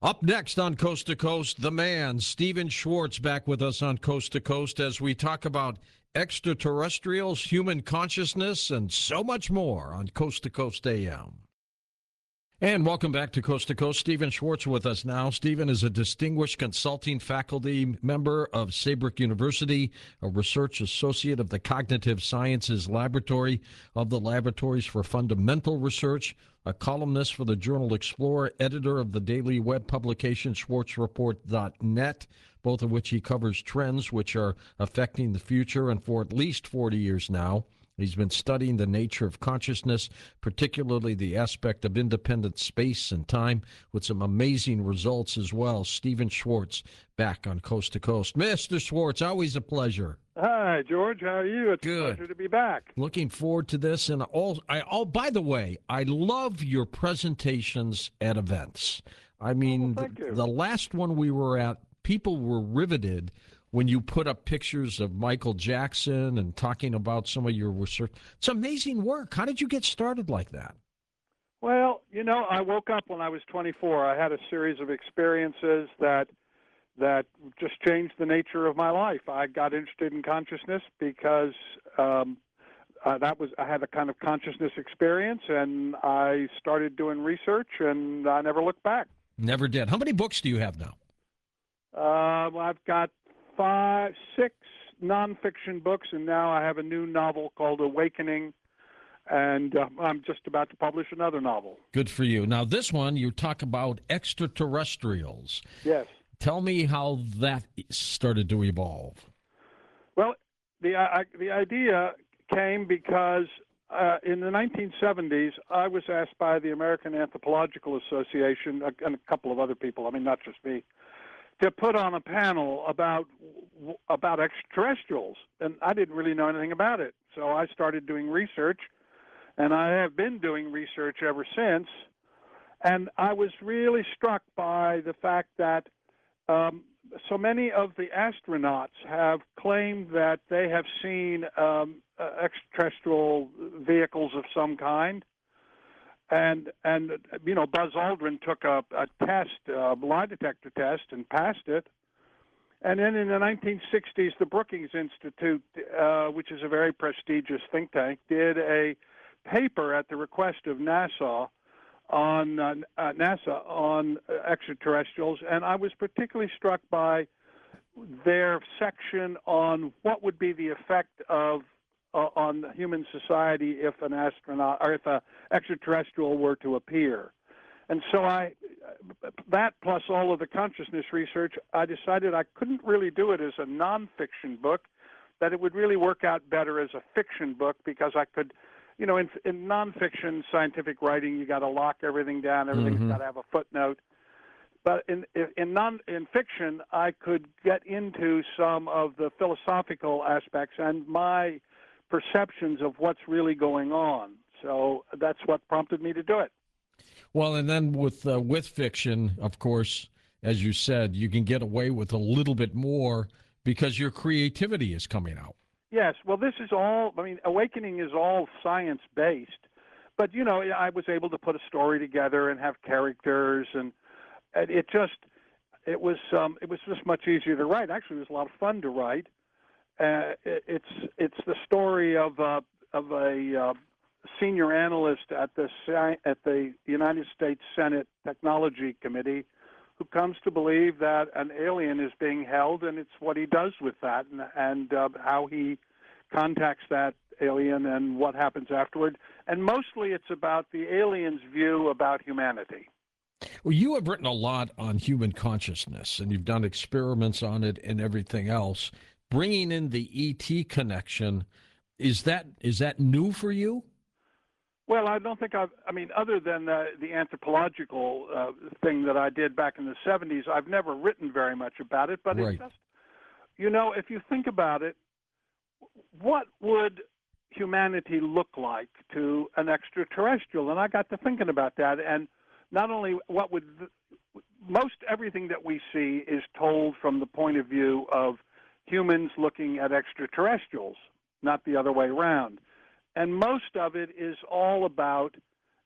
Up next on Coast to Coast, the man, Stephen Schwartz, back with us on Coast to Coast as we talk about extraterrestrials, human consciousness, and so much more on Coast to Coast AM. And welcome back to Coast. Stephen Schwartz with us now. Stephen is a distinguished consulting faculty member of Saybrook University, a research associate of the Cognitive Sciences Laboratory of the Laboratories for Fundamental Research, a columnist for the journal Explorer, editor of the daily web publication schwartzreport.net, both of which he covers trends which are affecting the future, and for at least 40 years now. He's been studying the nature of consciousness, particularly the aspect of independent space and time, with some amazing results as well. Stephen Schwartz back on Coast to Coast. Mr. Schwartz, always a pleasure. Hi, George. How are you? It's Good. a pleasure to be back. Looking forward to this. And by the way, I love your presentations at events. I mean, thank you. The last one we were at, people were riveted when you put up pictures of Michael Jackson and talking about some of your research. It's amazing work. How did you get started like that? Well, I woke up when I was 24. I had a series of experiences that just changed the nature of my life. I got interested in consciousness because I had a kind of consciousness experience, and I started doing research, and I never looked back. Never did. How many books do you have now? I've got 6 nonfiction books, and now I have a new novel called Awakening, and I'm just about to publish another novel. Good for you. Now, this one, you talk about extraterrestrials. Yes. Tell me how that started to evolve. Well, the idea came because in the 1970s, I was asked by the American Anthropological Association and a couple of other people, not just me, to put on a panel about extraterrestrials, and I didn't really know anything about it. So I started doing research, and I have been doing research ever since. And I was really struck by the fact that so many of the astronauts have claimed that they have seen extraterrestrial vehicles of some kind. And Buzz Aldrin took a test, a lie detector test, and passed it. And then in the 1960s, the Brookings Institute, which is a very prestigious think tank, did a paper at the request of NASA on extraterrestrials, and I was particularly struck by their section on what would be the effect on human society if an astronaut or if an extraterrestrial were to appear. And so that plus all of the consciousness research, I decided I couldn't really do it as a nonfiction book, that it would really work out better as a fiction book, because I could, in nonfiction scientific writing, you got to lock everything down, everything's got to have a footnote. But in fiction, I could get into some of the philosophical aspects and my perceptions of what's really going on. So that's what prompted me to do it. Well, and then with fiction, of course, as you said, you can get away with a little bit more because your creativity is coming out. Yes. Well, this is all, Awakening is all science-based. But, I was able to put a story together and have characters, and it was just much easier to write. Actually, it was a lot of fun to write. It's the story of a senior analyst at the United States Senate Technology Committee who comes to believe that an alien is being held, and it's what he does with that, and how he contacts that alien and what happens afterward. And mostly it's about the alien's view about humanity. Well, you have written a lot on human consciousness, and you've done experiments on it and everything else. Bringing in the ET connection, is that new for you? Well, I don't think other than the anthropological thing that I did back in the 70s, I've never written very much about it. But right. It's just, if you think about it, what would humanity look like to an extraterrestrial? And I got to thinking about that. And not only most everything that we see is told from the point of view of humans looking at extraterrestrials, not the other way around. And most of it is all about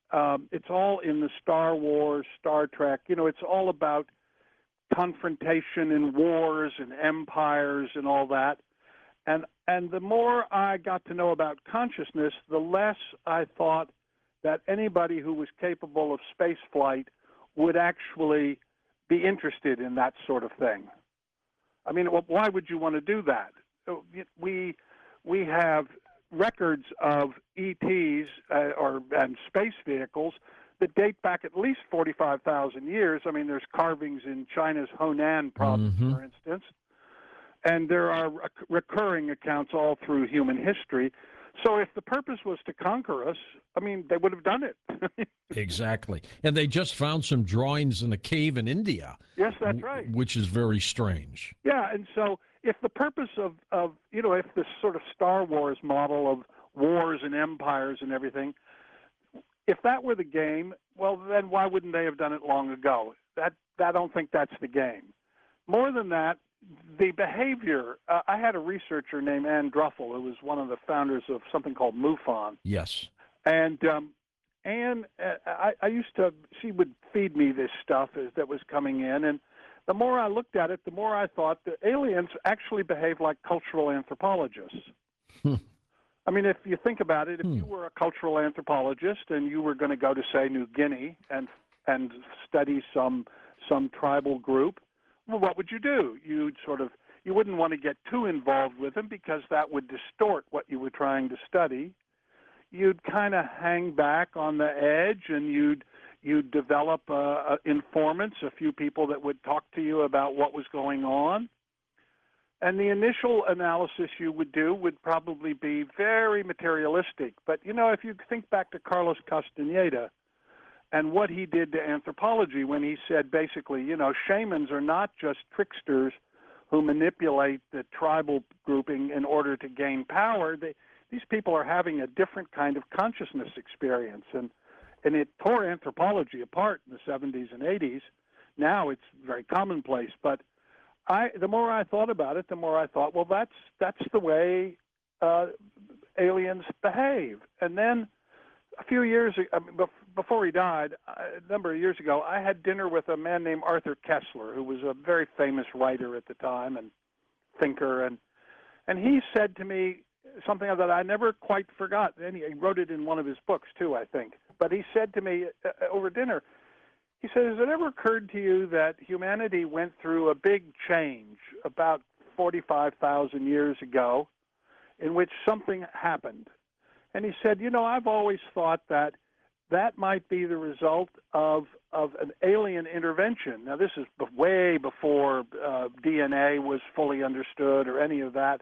it's all in the Star Wars, Star Trek. It's all about confrontation and wars and empires and all that. And the more I got to know about consciousness, the less I thought that anybody who was capable of space flight would actually be interested in that sort of thing. I mean, why would you want to do that? We have records of ETs and space vehicles that date back at least 45,000 years. I mean, there's carvings in China's Honan province, for instance, and there are recurring accounts all through human history. So if the purpose was to conquer us, I mean, they would have done it. Exactly. And they just found some drawings in a cave in India. Yes, that's right. Which is very strange. Yeah, and so if the purpose of if this sort of Star Wars model of wars and empires and everything, if that were the game, well, then why wouldn't they have done it long ago? I don't think that's the game. More than that, the behavior. I had a researcher named Ann Druffel, who was one of the founders of something called MUFON. Yes. And Ann, I used to, she would feed me this stuff that was coming in, and the more I looked at it, the more I thought the aliens actually behave like cultural anthropologists. I mean, if you think about it, if you were a cultural anthropologist and you were going to go to, say, New Guinea and study some tribal group, well, what would you do? You wouldn't want to get too involved with them because that would distort what you were trying to study. You'd kind of hang back on the edge, and you'd develop informants, a few people that would talk to you about what was going on. And the initial analysis you would do would probably be very materialistic. But, if you think back to Carlos Castaneda and what he did to anthropology when he said basically, shamans are not just tricksters who manipulate the tribal grouping in order to gain power. These people are having a different kind of consciousness experience. And it tore anthropology apart in the 70s and 80s. Now it's very commonplace. But the more I thought about it, the more I thought, well, that's the way aliens behave. And then a few years before he died, a number of years ago, I had dinner with a man named Arthur Kessler, who was a very famous writer at the time and thinker. And he said to me something that I never quite forgot. And he wrote it in one of his books, too, I think. But he said to me over dinner, he said, has it ever occurred to you that humanity went through a big change about 45,000 years ago in which something happened? And he said, I've always thought that might be the result of an alien intervention. Now, this is way before DNA was fully understood or any of that.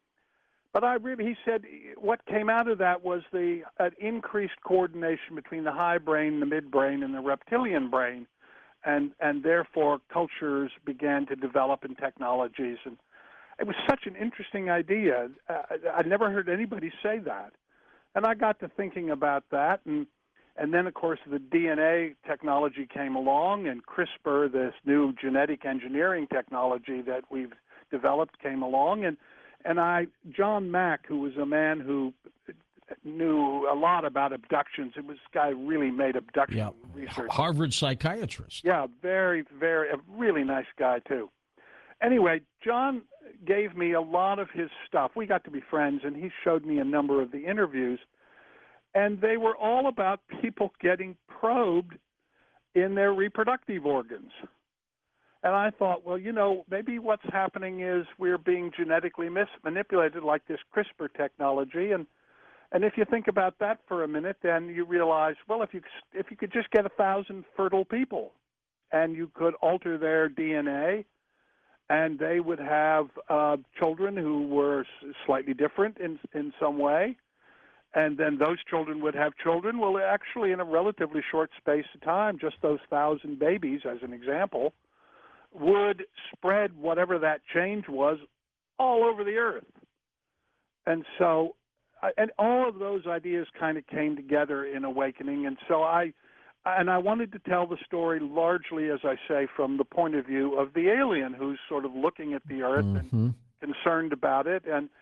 But he said what came out of that was an increased coordination between the high brain, the midbrain, and the reptilian brain, and therefore cultures began to develop in technologies. And it was such an interesting idea. I'd never heard anybody say that. And I got to thinking about that, and then, of course, the DNA technology came along, and CRISPR, this new genetic engineering technology that we've developed, came along, and John Mack, who was a man who knew a lot about abductions. This guy really made abduction research. Harvard psychiatrist. Yeah, very, very, a really nice guy, too. Anyway, John gave me a lot of his stuff. We got to be friends, and he showed me a number of the interviews, and they were all about people getting probed in their reproductive organs. And I thought, well, maybe what's happening is we're being genetically manipulated like this CRISPR technology. And if you think about that for a minute, then you realize, well, if you could just get 1,000 fertile people and you could alter their DNA and they would have children who were slightly different in some way, and then those children would have children, well, actually in a relatively short space of time, just those 1,000 babies, as an example, would spread whatever that change was all over the earth. And so, and all of those ideas kind of came together in Awakening. And so I wanted to tell the story largely, as I say, from the point of view of the alien who's sort of looking at the earth and concerned about it.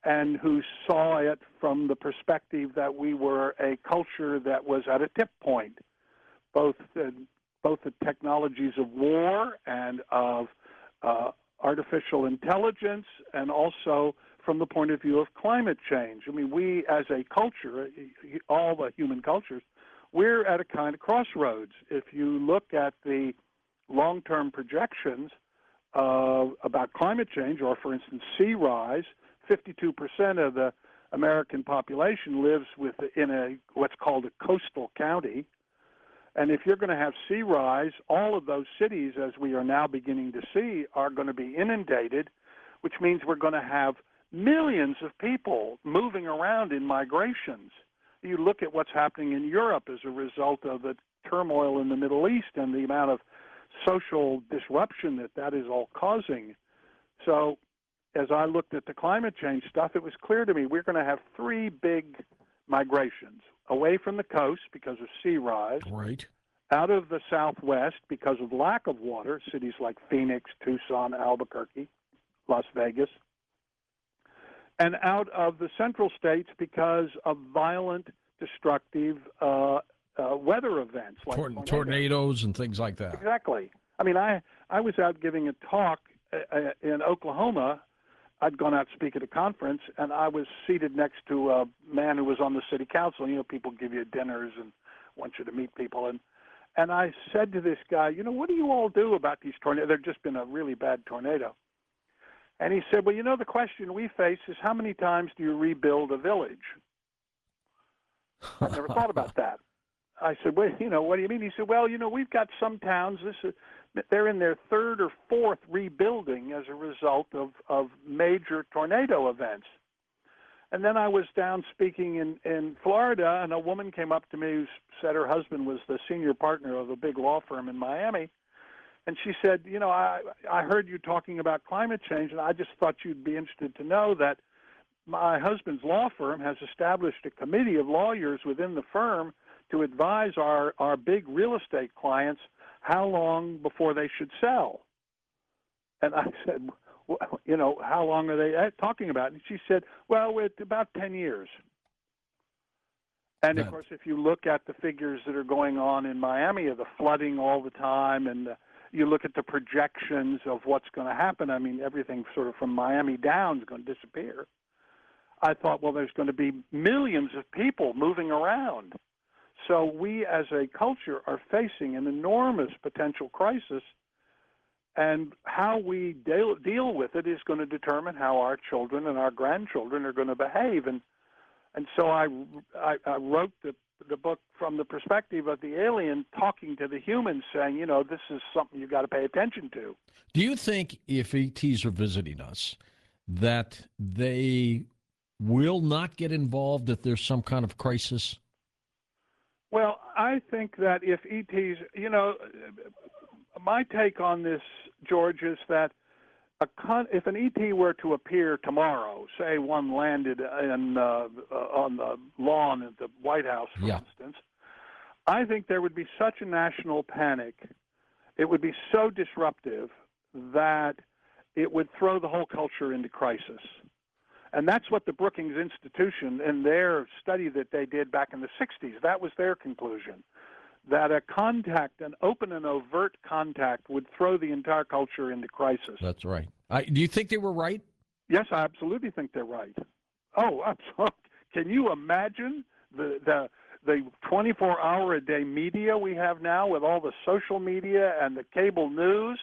and who saw it from the perspective that we were a culture that was at a tip point, both the technologies of war and of artificial intelligence, and also from the point of view of climate change. I mean, we as a culture, all the human cultures, we're at a kind of crossroads. If you look at the long-term projections about climate change, or for instance, sea rise, 52% of the American population lives in what's called a coastal county. And if you're going to have sea rise, all of those cities, as we are now beginning to see, are going to be inundated, which means we're going to have millions of people moving around in migrations. You look at what's happening in Europe as a result of the turmoil in the Middle East and the amount of social disruption that is all causing. So as I looked at the climate change stuff, it was clear to me we're going to have three big migrations: away from the coast because of sea rise, Right. out of the Southwest because of lack of water, cities like Phoenix, Tucson, Albuquerque, Las Vegas, and out of the central states because of violent, destructive weather events like tornadoes and things like that. Exactly. I mean, I was out giving a talk in Oklahoma. I'd gone out to speak at a conference, and I was seated next to a man who was on the city council. You know, people give you dinners and want you to meet people. And I said to this guy, you know, what do you all do about these tornadoes? There'd just been a really bad tornado. And he said, well, you know, the question we face is how many times do you rebuild a village? I never thought about that. I said, well, you know, what do you mean? He said, well, you know, we've got some towns, they're in their third or fourth rebuilding as a result of major tornado events. And then I was down speaking in Florida, and a woman came up to me who said her husband was the senior partner of a big law firm in Miami. And she said, you know, I heard you talking about climate change, and I just thought you'd be interested to know that my husband's law firm has established a committee of lawyers within the firm to advise our big real estate clients how long before they should sell. And I said, well, you know, how long are they talking about? And she said, well, it's about 10 years. And, of course, if you look at the figures that are going on in Miami of the flooding all the time, and you look at the projections of what's going to happen, I mean, everything sort of from Miami down is going to disappear. I thought, well, there's going to be millions of people moving around. So we as a culture are facing an enormous potential crisis, and how we deal with it is going to determine how our children and our grandchildren are going to behave. And so I wrote the book from the perspective of the alien talking to the humans, saying, you know, this is something you've got to pay attention to. Do you think if ETs are visiting us that they will not get involved if there's some kind of crisis? Well, I think that if ETs, you know, my take on this, George, is that if an ET were to appear tomorrow, say one landed on the lawn at the White House, for instance, I think there would be such a national panic, it would be so disruptive that it would throw the whole culture into crisis. And that's what the Brookings Institution, in their study that they did back in the 60s, that was their conclusion, that an open and overt contact would throw the entire culture into crisis. That's right. Do you think they were right? Yes, I absolutely think they're right. Oh, absolutely. Can you imagine the 24-hour-a-day media we have now with all the social media and the cable news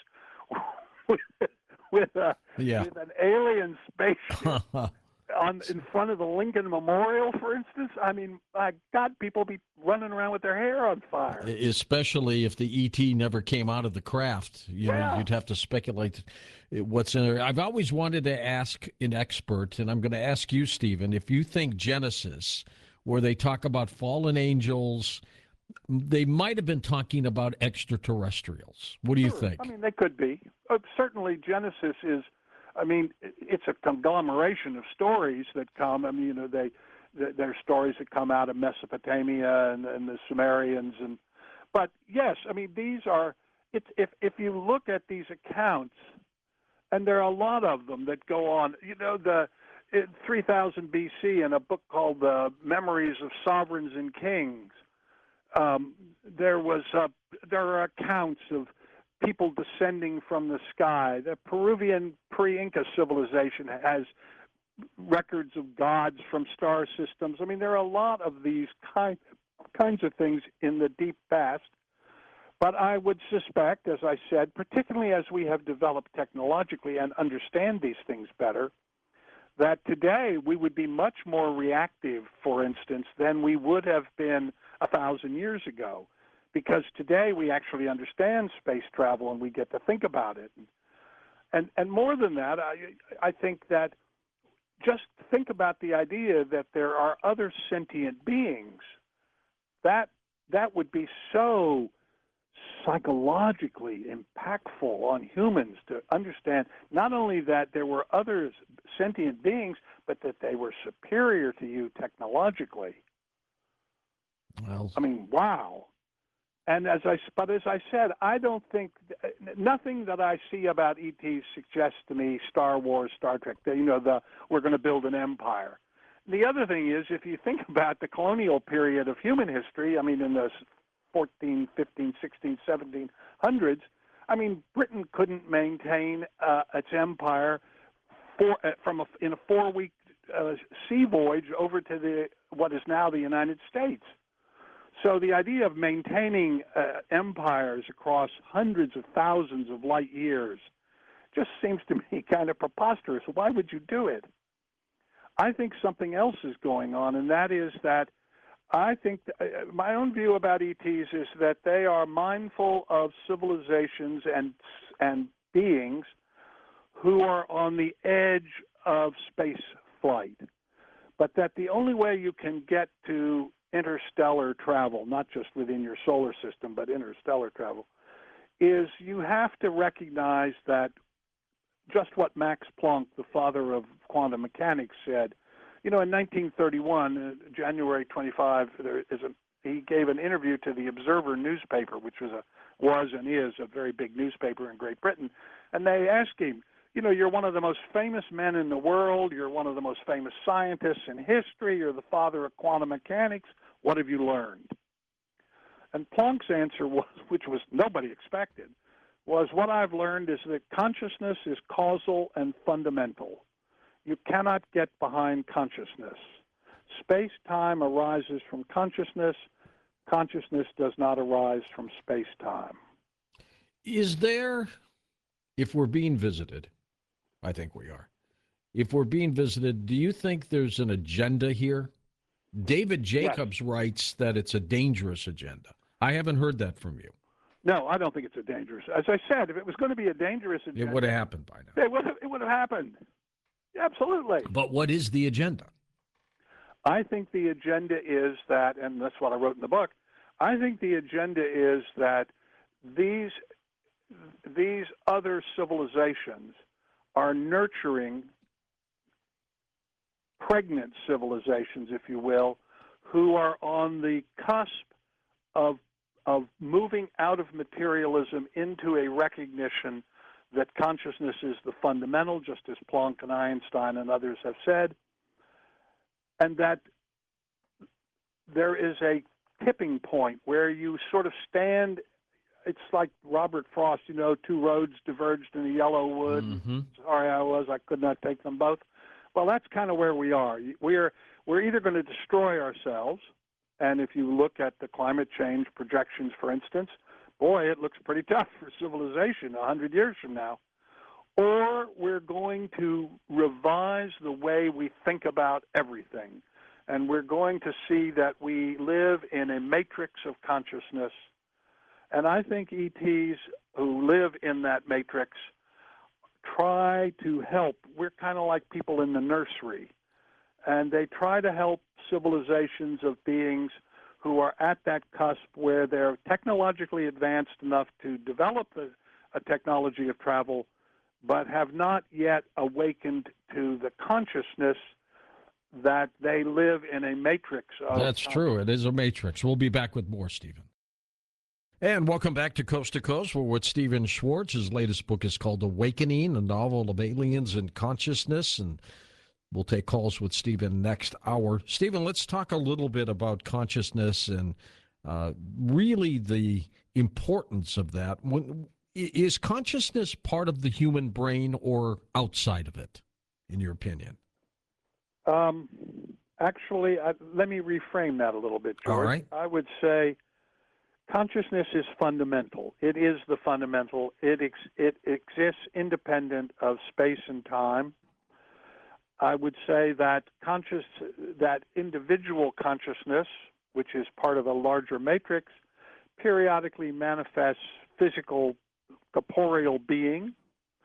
with an alien spaceship in front of the Lincoln Memorial, for instance? I mean, my God, people be running around with their hair on fire. Especially if the ET never came out of the craft. You know, you'd have to speculate what's in there. I've always wanted to ask an expert, and I'm going to ask you, Stephen, if you think Genesis, where they talk about fallen angels, they might have been talking about extraterrestrials. What do you think? I mean, they could be. Certainly, Genesis is, I mean, it's a conglomeration of stories that come. I mean, you know, they're stories that come out of Mesopotamia and the Sumerians. But, yes, I mean, these are, if you look at these accounts, and there are a lot of them that go on, you know, 3000 BC in a book called Memories of Sovereigns and Kings. There are accounts of people descending from the sky. The Peruvian pre-Inca civilization has records of gods from star systems. I mean, there are a lot of these kinds of things in the deep past. But I would suspect, as I said, particularly as we have developed technologically and understand these things better, that today we would be much more reactive, for instance, than we would have been 1,000 years ago. Because today we actually understand space travel and we get to think about it. And more than that, I think that just think about the idea that there are other sentient beings. That would be so psychologically impactful on humans to understand not only that there were other sentient beings, but that they were superior to you technologically. Well, I mean, wow. And as I said, I don't think nothing that I see about ETs suggests to me Star Wars, Star Trek. We're going to build an empire. The other thing is, if you think about the colonial period of human history, I mean, in the 14, 15, 16, 1700s, I mean, Britain couldn't maintain its empire in a 4-week sea voyage over to what is now the United States. So the idea of maintaining empires across hundreds of thousands of light years just seems to me kind of preposterous. Why would you do it? I think something else is going on, and that is that I think my own view about ETs is that they are mindful of civilizations and beings who are on the edge of space flight, but that the only way you can get to interstellar travel, not just within your solar system, but interstellar travel, is you have to recognize that just what Max Planck, the father of quantum mechanics, said. In 1931, January 25, he gave an interview to the Observer newspaper, which was and is a very big newspaper in Great Britain, and they asked him, you're one of the most famous men in the world, you're one of the most famous scientists in history, you're the father of quantum mechanics, what have you learned? And Planck's answer was, which was nobody expected, was what I've learned is that consciousness is causal and fundamental. You cannot get behind consciousness. Space-time arises from consciousness. Consciousness does not arise from space-time. Is there, if we're being visited, I think we are, if we're being visited, do you think there's an agenda here? David Jacobs writes that it's a dangerous agenda. I haven't heard that from you. No, I don't think it's a dangerous. As I said, if it was going to be a dangerous agenda, it would have happened by now. It would have happened. Absolutely. But what is the agenda? I think the agenda is that, and that's what I wrote in the book, I think the agenda is that these other civilizations are nurturing pregnant civilizations, if you will, who are on the cusp of moving out of materialism into a recognition that consciousness is the fundamental, just as Planck and Einstein and others have said, and that there is a tipping point where you sort of stand. It's like Robert Frost, two roads diverged in a yellow wood. Mm-hmm. Sorry I could not take them both. Well, that's kind of where we are. We're either going to destroy ourselves, and if you look at the climate change projections, for instance, boy, it looks pretty tough for civilization 100 years from now. Or we're going to revise the way we think about everything, and we're going to see that we live in a matrix of consciousness. And I think ETs who live in that matrix try to help. We're kind of like people in the nursery, and they try to help civilizations of beings who are at that cusp where they're technologically advanced enough to develop a technology of travel, but have not yet awakened to the consciousness that they live in a matrix of... That's true. It is a matrix. We'll be back with more, Stephen. And welcome back to Coast. We're with Stephen Schwartz. His latest book is called Awakening, a novel of aliens and consciousness. And We'll take calls with Stephen next hour. Stephen, let's talk a little bit about consciousness and really the importance of that. Is consciousness part of the human brain or outside of it, in your opinion? Actually, let me reframe that a little bit, George. All right. I would say consciousness is fundamental. It is the fundamental. It exists independent of space and time. I would say that individual consciousness, which is part of a larger matrix, periodically manifests physical, corporeal being.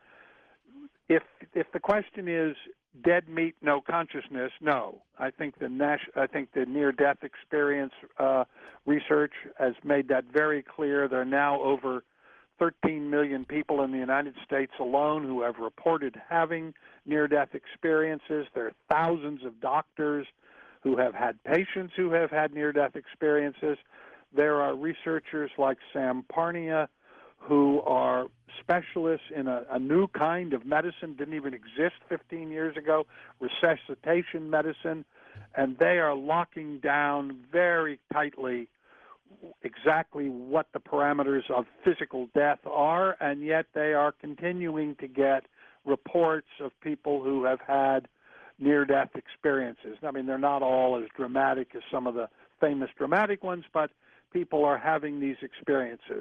If the question is dead meat, no consciousness, no. I think the near-death experience research has made that very clear. There are now over 13 million people in the United States alone who have reported having near-death experiences. There are thousands of doctors who have had patients who have had near-death experiences. There are researchers like Sam Parnia who are specialists in a new kind of medicine, didn't even exist 15 years ago, resuscitation medicine, and they are locking down very tightly exactly what the parameters of physical death are, and yet they are continuing to get reports of people who have had near-death experiences. I mean, they're not all as dramatic as some of the famous dramatic ones, but people are having these experiences.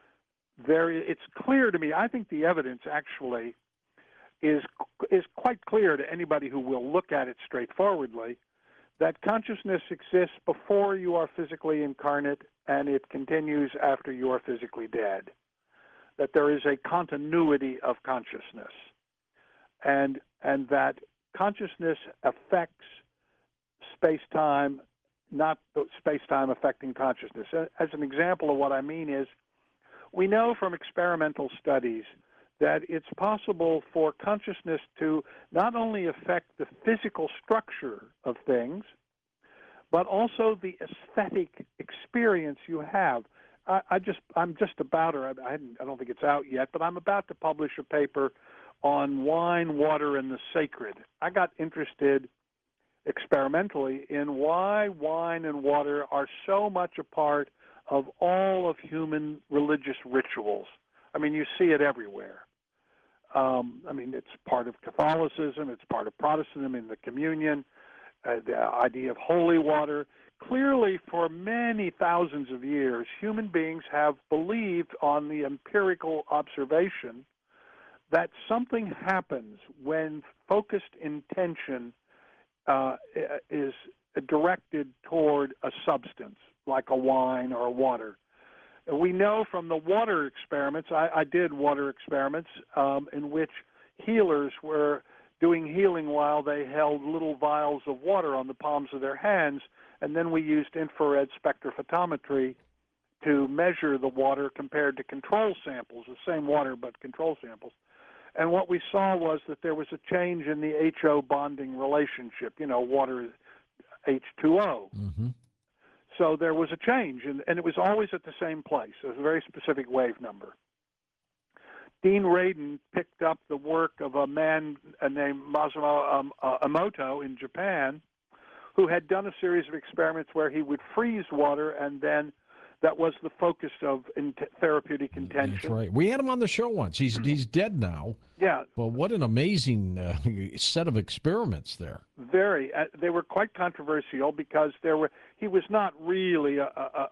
It's clear to me, I think the evidence actually is quite clear to anybody who will look at it straightforwardly, that consciousness exists before you are physically incarnate and it continues after you are physically dead. That there is a continuity of consciousness, and that consciousness affects space-time, not space-time affecting consciousness. As an example of what I mean is, we know from experimental studies that it's possible for consciousness to not only affect the physical structure of things, but also the aesthetic experience you have. I don't think it's out yet, but I'm about to publish a paper on wine, water, and the sacred. I got interested experimentally in why wine and water are so much a part of all of human religious rituals. I mean, you see it everywhere. I mean, it's part of Catholicism, it's part of Protestantism in the communion, the idea of holy water. Clearly, for many thousands of years, human beings have believed on the empirical observation that something happens when focused intention is directed toward a substance, like a wine or a water. We know from the water experiments, I did water experiments in which healers were doing healing while they held little vials of water on the palms of their hands, and then we used infrared spectrophotometry to measure the water compared to control samples, the same water but control samples. And what we saw was that there was a change in the HO bonding relationship. You know, water is H2O. Mm-hmm. So there was a change, and it was always at the same place. It was a very specific wave number. Dean Radin picked up the work of a man named Masamu Emoto in Japan, who had done a series of experiments where he would freeze water, and then that was the focus of therapeutic intention. That's right. We had him on the show once. He's dead now. Yeah. Well, what an amazing set of experiments there. Very. They were quite controversial because he was not really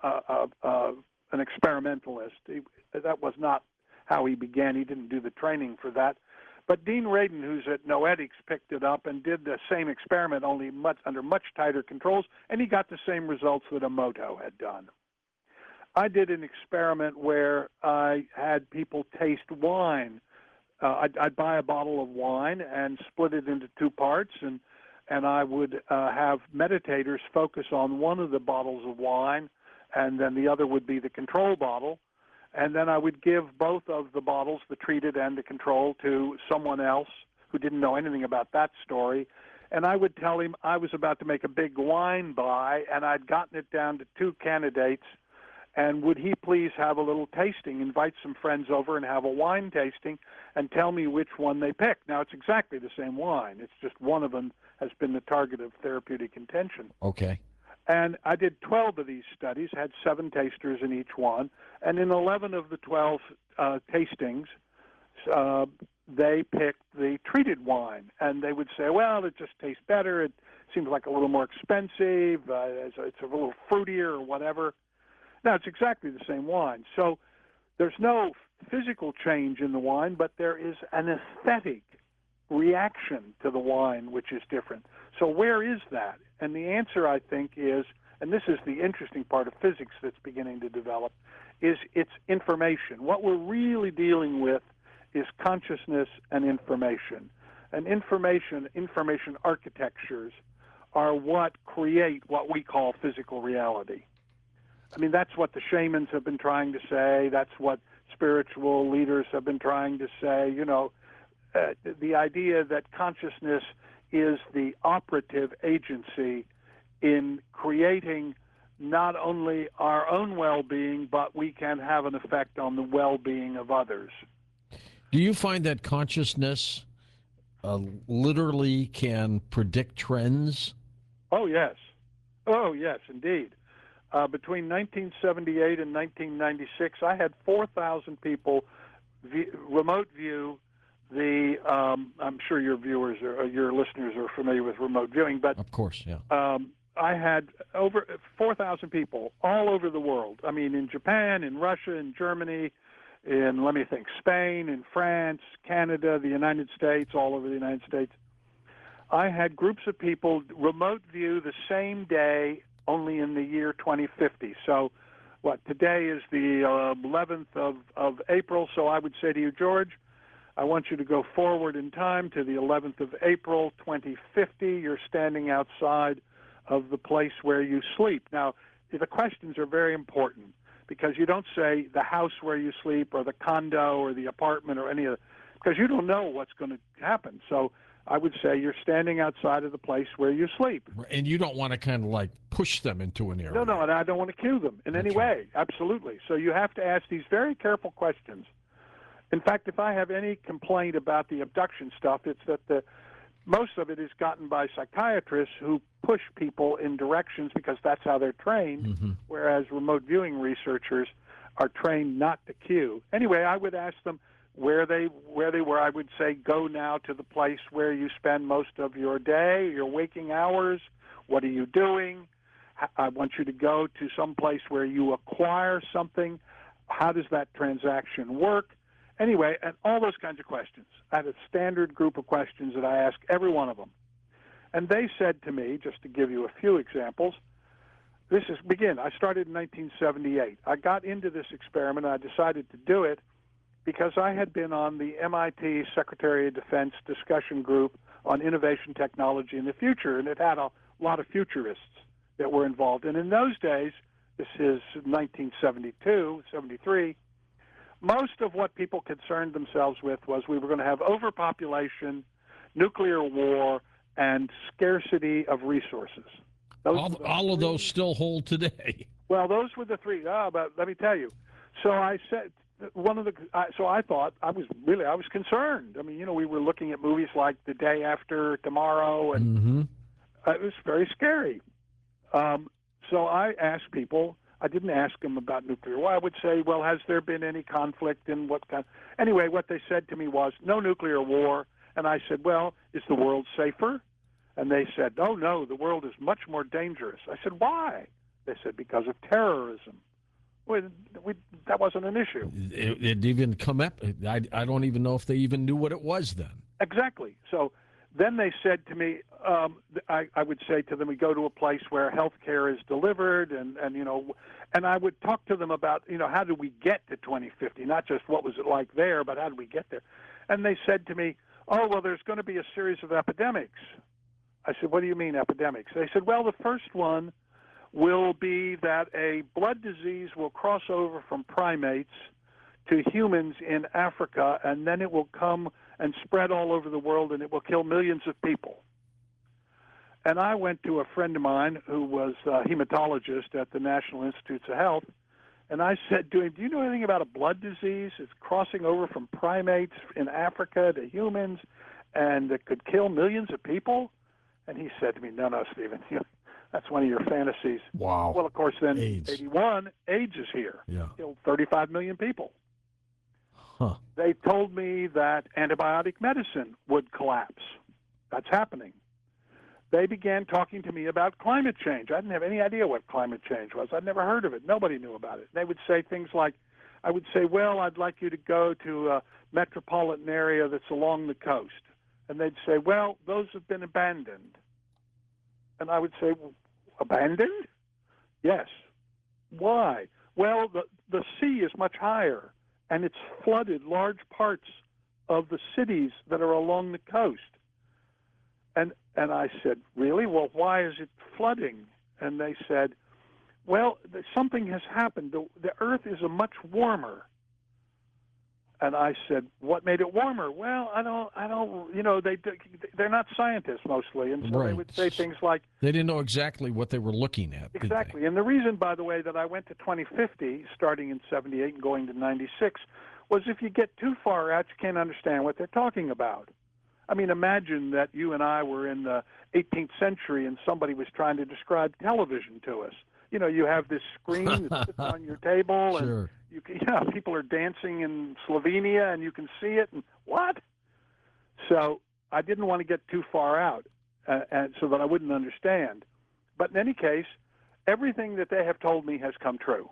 an experimentalist. That was not how he began. He didn't do the training for that. But Dean Radin, who's at Noetics, picked it up and did the same experiment, only under much tighter controls, and he got the same results that Emoto had done. I did an experiment where I had people taste wine. I'd buy a bottle of wine and split it into two parts, and I would have meditators focus on one of the bottles of wine, and then the other would be the control bottle. And then I would give both of the bottles, the treated and the control, to someone else who didn't know anything about that story. And I would tell him I was about to make a big wine buy, and I'd gotten it down to two candidates, And would he please have a little tasting, invite some friends over and have a wine tasting and tell me which one they picked? Now, it's exactly the same wine. It's just one of them has been the target of therapeutic intention. Okay. And I did 12 of these studies, had 7 tasters in each one. And in 11 of the 12 tastings, they picked the treated wine. And they would say, well, it just tastes better. It seems like a little more expensive. It's a little fruitier or whatever. Now, it's exactly the same wine. So there's no physical change in the wine, but there is an aesthetic reaction to the wine which is different. So where is that? And the answer, I think, is, and this is the interesting part of physics that's beginning to develop, is it's information. What we're really dealing with is consciousness and information. And information architectures are what create what we call physical reality. I mean, that's what the shamans have been trying to say. That's what spiritual leaders have been trying to say. You know, the idea that consciousness is the operative agency in creating not only our own well-being, but we can have an effect on the well-being of others. Do you find that consciousness literally can predict trends? Oh, yes. Oh, yes, indeed. Between 1978 and 1996, I had 4,000 people remote view the. I'm sure your viewers or your listeners are familiar with remote viewing, but of course, yeah. I had over 4,000 people all over the world. I mean, in Japan, in Russia, in Germany, in, let me think, Spain, in France, Canada, the United States, all over the United States. I had groups of people remote view the same day, only in the year 2050. So today is the 11th of April, so I would say to you, George, I want you to go forward in time to the 11th of April, 2050. You're standing outside of the place where you sleep. Now, the questions are very important because you don't say the house where you sleep or the condo or the apartment or any of it, because you don't know what's going to happen. So I would say you're standing outside of the place where you sleep. And you don't want to kind of like push them into an area. No, and I don't want to cue them in any way. Absolutely. So you have to ask these very careful questions. In fact, if I have any complaint about the abduction stuff, it's that most of it is gotten by psychiatrists who push people in directions because that's how they're trained, whereas remote viewing researchers are trained not to cue. Anyway, I would ask them where they were. I would say, go now to the place where you spend most of your day, your waking hours. What are you doing? I want you to go to some place where you acquire something. How does that transaction work? Anyway, and all those kinds of questions. I had a standard group of questions that I asked every one of them. And they said to me, just to give you a few examples, I started in 1978. I got into this experiment, and I decided to do it because I had been on the MIT Secretary of Defense discussion group on innovation technology in the future, and it had a lot of futurists that were involved. And in those days, this is 1972, 73, most of what people concerned themselves with was we were going to have overpopulation, nuclear war, and scarcity of resources. All of those still hold today. Well, those were the three. But let me tell you. So I said I thought I was concerned. I mean, we were looking at movies like The Day After Tomorrow, and it was very scary. So I asked people. I didn't ask them about nuclear war. I would say, well, has there been any conflict and what kind? Anyway, what they said to me was, no nuclear war. And I said, well, is the world safer? And they said, oh, no, the world is much more dangerous. I said, why? They said, because of terrorism. That wasn't an issue. It even come up. I don't even know if they even knew what it was then. Exactly. So then they said to me, I would say to them, we go to a place where health care is delivered, and I would talk to them about, how do we get to 2050? Not just what was it like there, but how do we get there? And they said to me, oh, well, there's going to be a series of epidemics. I said, what do you mean epidemics? They said, well, the first one will be that a blood disease will cross over from primates to humans in Africa, and then it will come and spread all over the world, and it will kill millions of people. And I went to a friend of mine who was a hematologist at the National Institutes of Health, And I said to him, do you know anything about a blood disease? It's crossing over from primates in Africa to humans, and it could kill millions of people? And he said to me, no, Stephen, that's one of your fantasies. Wow. Well, of course, then AIDS. 81, AIDS is here. Yeah. Killed 35 million people. Huh. They told me that antibiotic medicine would collapse. That's happening. They began talking to me about climate change. I didn't have any idea what climate change was. I'd never heard of it. Nobody knew about it. They would say things like, I would say, well, I'd like you to go to a metropolitan area that's along the coast. And they'd say, well, those have been abandoned. And I would say, abandoned? Yes. Why? Well, the sea is much higher, and it's flooded large parts of the cities that are along the coast. And I said, really? Well, why is it flooding? And they said, well, something has happened. The earth is much warmer. And I said, what made it warmer? Well, I don't, they're not scientists mostly. And so Right. They would say things like, they didn't know exactly what they were looking at. Exactly. And the reason, by the way, that I went to 2050, starting in 78 and going to 96, was if you get too far out, you can't understand what they're talking about. I mean, imagine that you and I were in the 18th century and somebody was trying to describe television to us. You have this screen that sits on your table, Sure. and people are dancing in Slovenia, and you can see it. And what? So I didn't want to get too far out, and so that I wouldn't understand. But in any case, everything that they have told me has come true.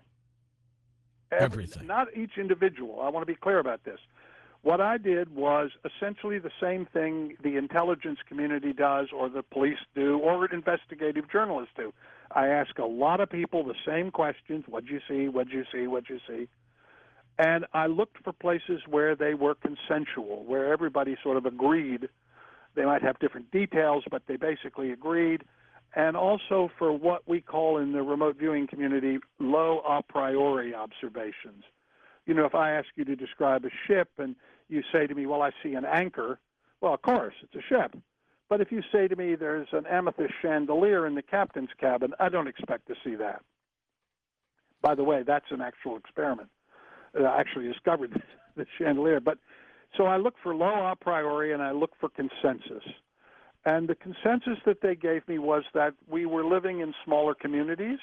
Everything. Not each individual. I want to be clear about this. What I did was essentially the same thing the intelligence community does, or the police do, or investigative journalists do. I ask a lot of people the same questions. What'd you see? What'd you see? What'd you see? And I looked for places where they were consensual, where everybody sort of agreed. They might have different details, but they basically agreed. And also for what we call in the remote viewing community, low a priori observations. If I ask you to describe a ship and you say to me, well, I see an anchor, well, of course, it's a ship. But if you say to me there's an amethyst chandelier in the captain's cabin, I don't expect to see that. By the way, that's an actual experiment. I actually discovered the chandelier. But so I look for low a priori and I look for consensus. And the consensus that they gave me was that we were living in smaller communities.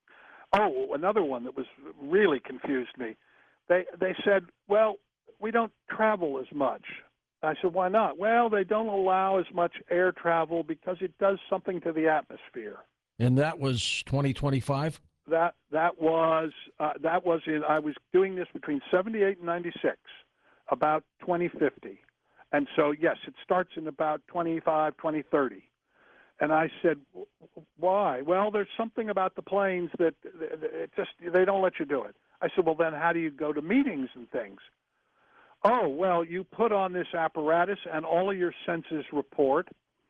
Oh, another one that was really confused me. They said, well, we don't travel as much. I said, why not? Well, they don't allow as much air travel because it does something to the atmosphere. And that was 2025? That was in, I was doing this between 78 and 96, about 2050. And so, yes, it starts in about 2030. And I said, why? Well, there's something about the planes that they don't let you do it. I said, well, then how do you go to meetings and things? Oh, well, you put on this apparatus and all of your senses report,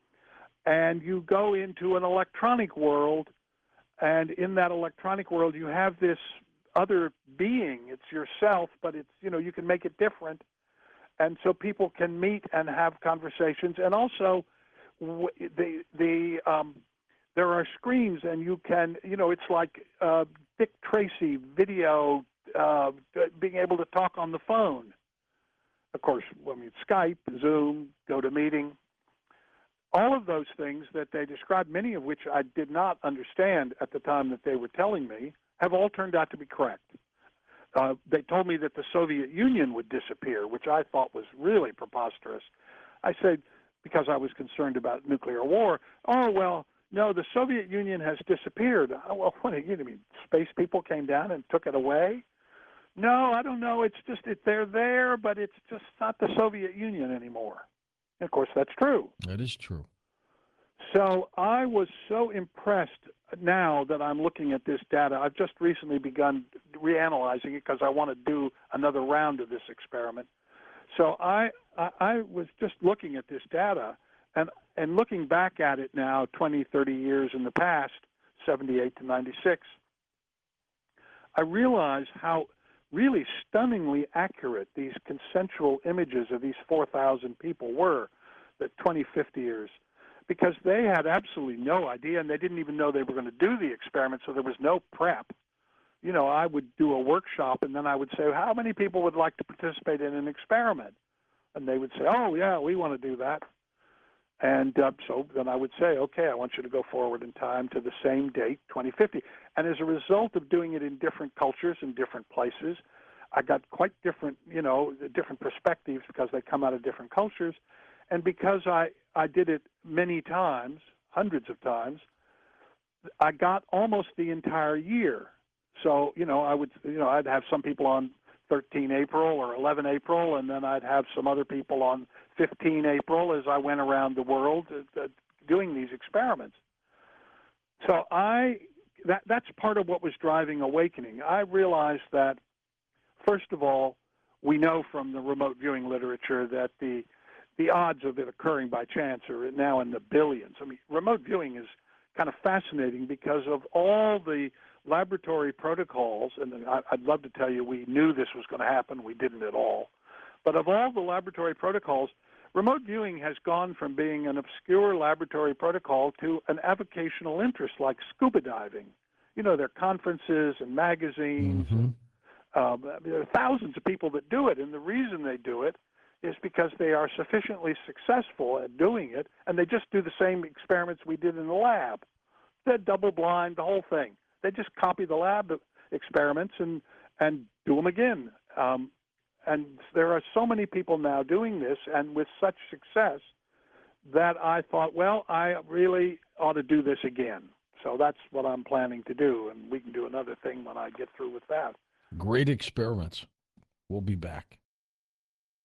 and you go into an electronic world, and in that electronic world you have this other being. It's yourself, but it's, you can make it different. And so people can meet and have conversations. And also, there are screens, and you can, it's like Dick Tracy video, being able to talk on the phone. Of course, Skype, Zoom, GoToMeeting, all of those things that they described, many of which I did not understand at the time that they were telling me, have all turned out to be correct. They told me that the Soviet Union would disappear, which I thought was really preposterous. I said, because I was concerned about nuclear war, oh, well, no, the Soviet Union has disappeared. Oh, well, what do you mean? Space people came down and took it away? No, I don't know. It's just they're there, but it's just not the Soviet Union anymore. And of course, that's true. That is true. So I was so impressed now that I'm looking at this data. I've just recently begun reanalyzing it because I want to do another round of this experiment. So I was just looking at this data and looking back at it now 20, 30 years in the past, 78 to 96, I realize how really stunningly accurate these consensual images of these 4,000 people were, the 2050 years, because they had absolutely no idea, and they didn't even know they were going to do the experiment, so there was no prep. I would do a workshop, and then I would say, how many people would like to participate in an experiment? And they would say, oh, yeah, we want to do that. And so then I would say, okay, I want you to go forward in time to the same date, 2050. And as a result of doing it in different cultures and different places, I got quite different, different perspectives because they come out of different cultures. And because I did it many times, hundreds of times, I got almost the entire year. So, I'd have some people on 13 April or 11 April, and then I'd have some other people on 15 April as I went around the world doing these experiments. So that's part of what was driving Awakening. I realized that, first of all, we know from the remote viewing literature that the odds of it occurring by chance are now in the billions. I mean, remote viewing is kind of fascinating because of all the laboratory protocols, and I'd love to tell you we knew this was going to happen. We didn't at all. But of all the laboratory protocols, remote viewing has gone from being an obscure laboratory protocol to an avocational interest like scuba diving. There are conferences and magazines. Mm-hmm. There are thousands of people that do it, and the reason they do it is because they are sufficiently successful at doing it, and they just do the same experiments we did in the lab. They're double-blind, the whole thing. They just copy the lab experiments and do them again. And there are so many people now doing this and with such success that I thought, well, I really ought to do this again. So that's what I'm planning to do, and we can do another thing when I get through with that. Great experiments. We'll be back.